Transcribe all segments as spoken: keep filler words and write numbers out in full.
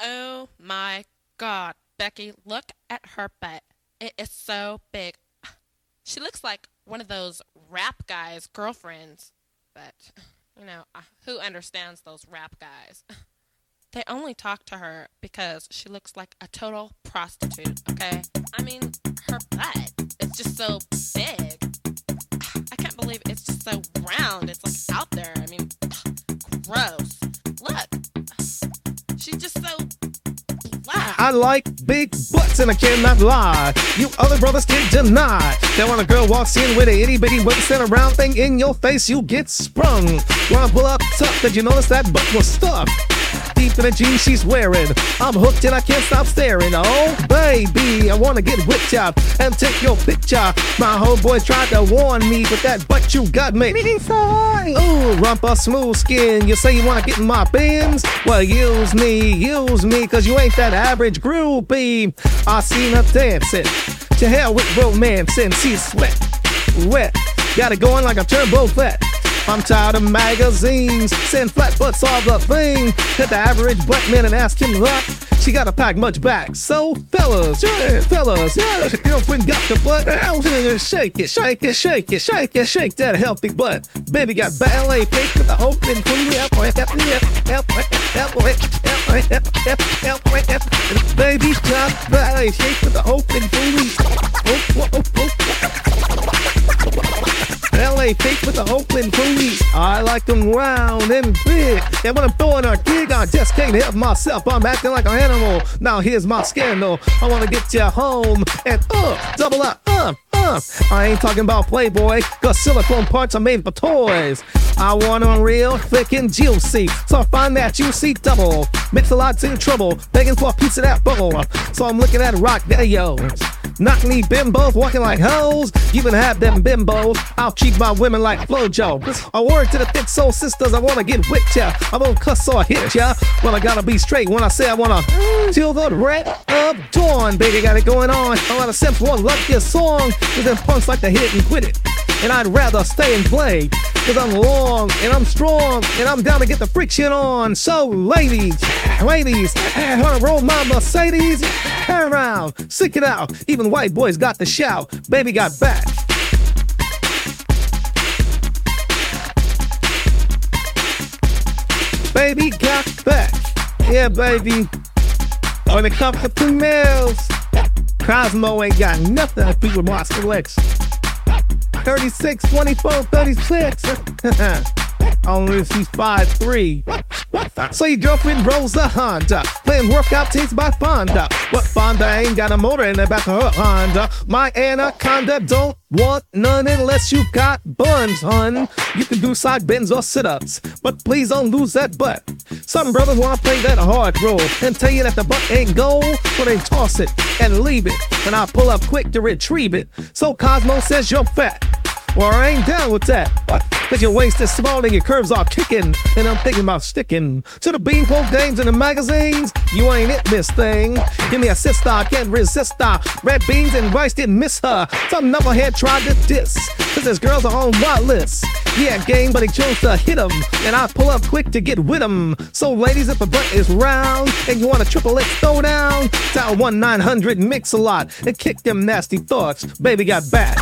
Oh my God, Becky, look at her butt. It is so big. She looks like one of those rap guys' girlfriends. But, you know, uh, who understands those rap guys? They only talk to her because she looks like a total prostitute, okay? I mean, her butt is just so big. I can't believe it's just so round. It's like out there. I mean, gross. Look. She's just so black. I like big butts and I cannot lie. You other brothers can't deny that when a girl walks in with a itty bitty waist and a round thing in your face, you get sprung. When I pull up tough, did you notice that butt was stuffed deep in the jeans she's wearing? I'm hooked and I can't stop staring. Oh baby, I wanna get whipped out and take your picture. My homeboy tried to warn me, but that butt you got made me fine. Ooh, rumpa smooth skin. You say you wanna get in my bins? Well, use me, use me, cause you ain't that average groupie. I seen her dancing to hell with romance and she's sweat, wet. Got it going like a turbo vet. I'm tired of magazines, saying flat butts are the thing. Hit the average butt man and ask him that. She gotta pack much back. So fellas, yeah, fellas, yeah, your girlfriend got the butt. Shake it, shake it, shake it, shake it, shake that healthy butt. Baby got ballet feet with the open Baby got ballet feet with the open L A fake with the open booty. I like them round and big. And when I'm throwing a gig, I just can't help myself. I'm acting like an animal. Now here's my scandal. I wanna get you home and uh, double up, uh, uh. I ain't talking about Playboy, cause silicone parts are made for toys. I want them real, thick and juicy. So I find that juicy double. Mix a lot's in trouble, begging for a piece of that bubble. So I'm looking at rock videos. Knock me bimbos, walking like hoes. You can have them bimbos. I'll treat my women like Flojo. I word to the thick soul sisters, I wanna get with ya. I won't cuss or hit ya. Well, I gotta be straight when I say I wanna till the red of dawn. Baby, got it going on. A lot of simps won't love this song, cause them punks like to hit it and quit it. And I'd rather stay and play, cause I'm long and I'm strong and I'm down to get the friction on. So ladies, ladies, I wanna roll my Mercedes. Turn around, sick it out. Even white boys got the shout. Baby got back. Baby got back. Yeah, baby. When it comes to females, Cosmo ain't got nothing to do with Moscow X. thirty-six, twenty-four, thirty-six. Only if she's five three. So your girlfriend rolls a Honda, playing workout tapes by Fonda. What Fonda ain't got a motor in the back of her Honda? My Anaconda don't want none unless you got buns, hun. You can do side bends or sit-ups, but please don't lose that butt. Some brothers wanna play that hard role and tell you that the butt ain't gold, so they toss it and leave it, and I pull up quick to retrieve it. So Cosmo says you're fat. Well, I ain't down with that. Cause your waist is small and your curves are kicking. And I'm thinking about sticking to the beanpole dames in the magazines. You ain't it, miss thing. Give me a sister, I can't resist her. Red beans and rice didn't miss her. Some knucklehead tried to diss, cause his girls are on my list. Yeah, game, but he chose to hit him, and I pull up quick to get with him. So ladies, if the butt is round and you want a triple X throw down, dial one nine hundred mix a lot and kick them nasty thoughts. Baby got back.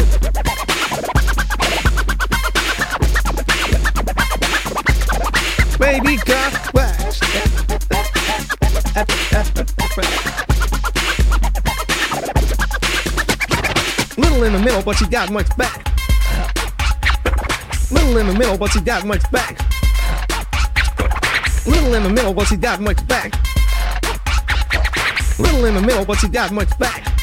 Baby got flash. Little in the middle, but she got much back. Little in the middle, but she got much back. Little in the middle, but she got much back. Little in the middle, but she got much back.